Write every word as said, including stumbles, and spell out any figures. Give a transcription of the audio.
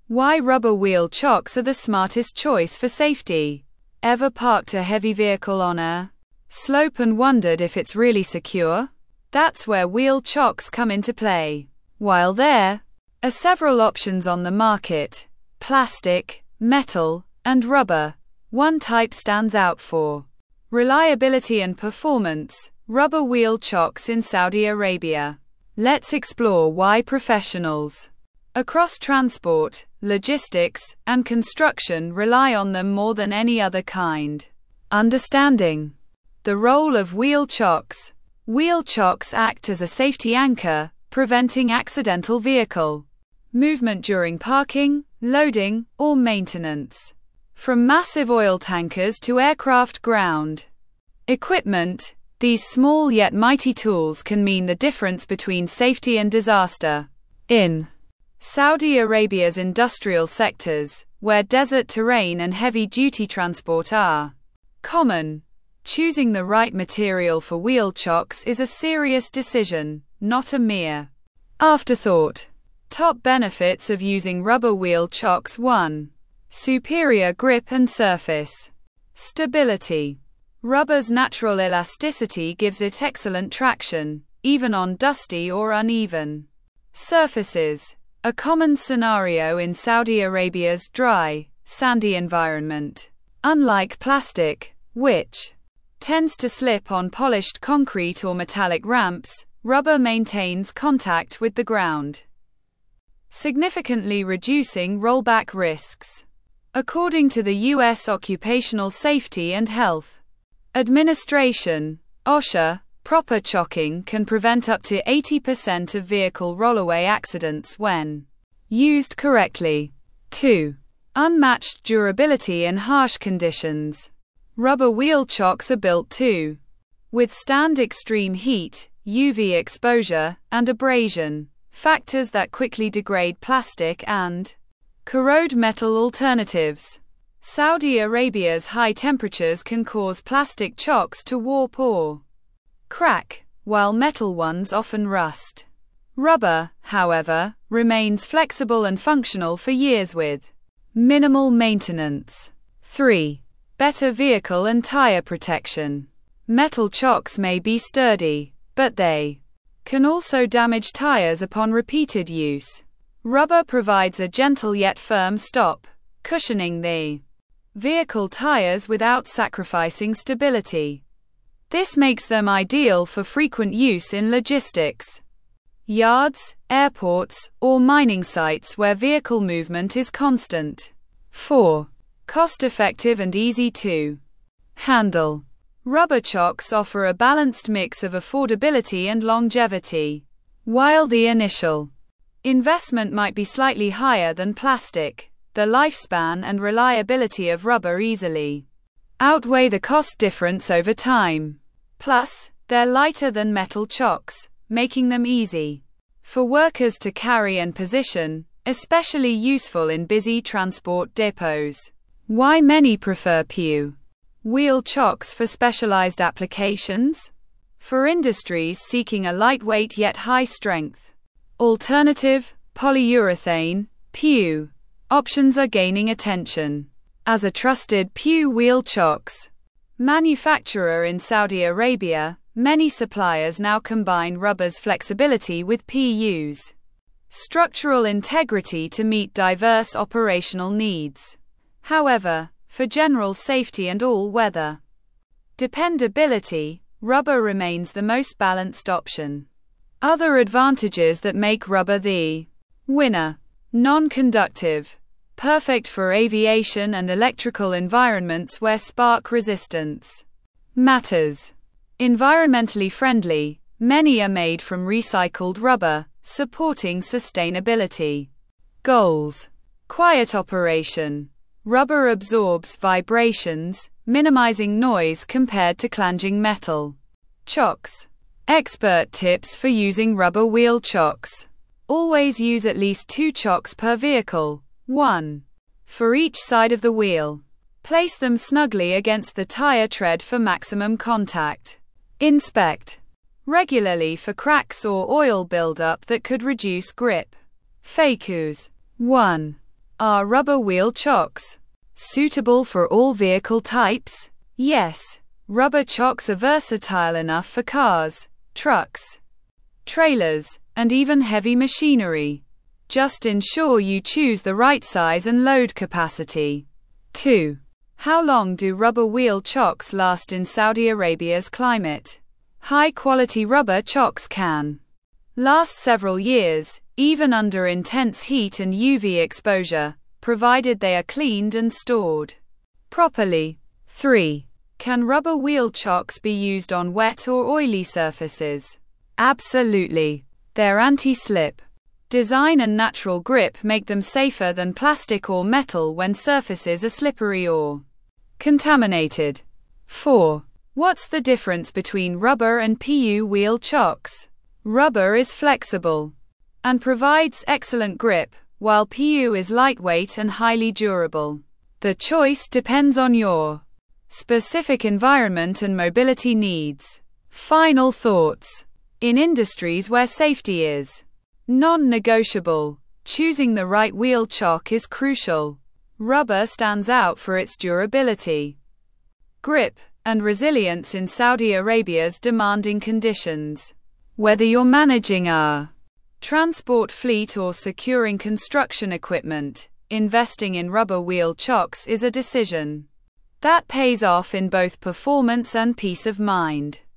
Why rubber wheel chocks are the smartest choice for safety. Ever parked a heavy vehicle on a slope and wondered if it's really secure? That's where wheel chocks come into play. While there are several options on the market, plastic, metal, and rubber, one type stands out for reliability and performance: rubber wheel chocks in Saudi Arabia. Let's explore why professionals across transport, logistics, and construction rely on them more than any other kind. Understanding the role of wheel chocks. Wheel chocks act as a safety anchor, preventing accidental vehicle movement during parking, loading, or maintenance. From massive oil tankers to aircraft ground equipment, these small yet mighty tools can mean the difference between safety and disaster. In Saudi Arabia's industrial sectors, where desert terrain and heavy-duty transport are common, choosing the right material for wheel chocks is a serious decision, not a mere afterthought. Top benefits of using rubber wheel chocks. one. Superior grip and surface stability. Rubber's natural elasticity gives it excellent traction, even on dusty or uneven surfaces, a common scenario in Saudi Arabia's dry, sandy environment. Unlike plastic, which tends to slip on polished concrete or metallic ramps, rubber maintains contact with the ground, significantly reducing rollback risks. According to the U S Occupational Safety and Health Administration, OSHA, proper chocking can prevent up to eighty percent of vehicle rollaway accidents when used correctly. two. Unmatched durability in harsh conditions. Rubber wheel chocks are built to withstand extreme heat, U V exposure, and abrasion, factors that quickly degrade plastic and corrode metal alternatives. Saudi Arabia's high temperatures can cause plastic chocks to warp or crack, while metal ones often rust. Rubber, however, remains flexible and functional for years with minimal maintenance. three. Better vehicle and tire protection. Metal chocks may be sturdy, but they can also damage tires upon repeated use. Rubber provides a gentle yet firm stop, cushioning the vehicle tires without sacrificing stability. This makes them ideal for frequent use in logistics, yards, airports, or mining sites where vehicle movement is constant. four. Cost-effective and easy to handle. Rubber chocks offer a balanced mix of affordability and longevity. While the initial investment might be slightly higher than plastic, the lifespan and reliability of rubber easily outweigh the cost difference over time. Plus, they're lighter than metal chocks, making them easy for workers to carry and position, especially useful in busy transport depots. Why many prefer P wheel chocks for specialized applications? For industries seeking a lightweight yet high-strength alternative, polyurethane, P options are gaining attention. As a trusted P wheel chocks manufacturer in Saudi Arabia, many suppliers now combine rubber's flexibility with P U's structural integrity to meet diverse operational needs. However, for general safety and all-weather dependability, rubber remains the most balanced option. Other advantages that make rubber the winner: non-conductive, perfect for aviation and electrical environments where spark resistance matters. Environmentally friendly, many are made from recycled rubber, supporting sustainability goals. Quiet operation. Rubber absorbs vibrations, minimizing noise compared to clanging metal chocks. Expert tips for using rubber wheel chocks. Always use at least two chocks per vehicle, one for each side of the wheel. Place them snugly against the tire tread for maximum contact. Inspect regularly for cracks or oil buildup that could reduce grip. F A Qs. one. Are rubber wheel chocks suitable for all vehicle types? Yes. Rubber chocks are versatile enough for cars, trucks, trailers, and even heavy machinery. Just ensure you choose the right size and load capacity. two. How long do rubber wheel chocks last in Saudi Arabia's climate? High-quality rubber chocks can last several years, even under intense heat and U V exposure, provided they are cleaned and stored properly. three. Can rubber wheel chocks be used on wet or oily surfaces? Absolutely. Their anti-slip design and natural grip make them safer than plastic or metal when surfaces are slippery or contaminated. four. What's the difference between rubber and P U wheel chocks? Rubber is flexible and provides excellent grip, while P U is lightweight and highly durable. The choice depends on your specific environment and mobility needs. Final thoughts. In industries where safety is non-negotiable, choosing the right wheel chock is crucial. Rubber stands out for its durability, grip, and resilience in Saudi Arabia's demanding conditions. Whether you're managing a transport fleet or securing construction equipment, investing in rubber wheel chocks is a decision that pays off in both performance and peace of mind.